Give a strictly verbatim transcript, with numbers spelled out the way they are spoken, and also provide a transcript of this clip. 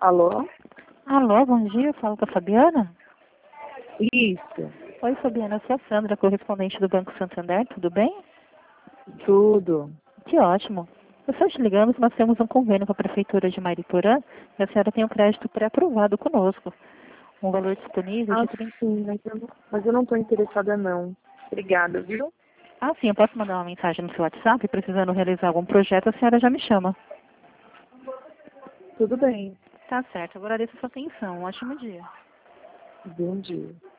Alô? Alô, bom dia, eu falo com a Fabiana? Isso, Oi, Fabiana, eu sou a Sandra, correspondente do Banco Santander, tudo bem? tudo. Que ótimo. Eu estou te ligando que nós temos um convênio com a Prefeitura de Mariporã e a senhora tem um crédito pré-aprovado conosco. Um valor disponível Ah, de trinta. sim, mas eu, não- mas eu não estou interessada não. Obrigada, viu? Ah, sim, eu posso mandar uma mensagem no seu WhatsApp, precisando realizar algum projeto, a senhora já me chama. Tudo bem. Tá certo, eu agradeço a sua atenção. Um ótimo dia. Bom dia.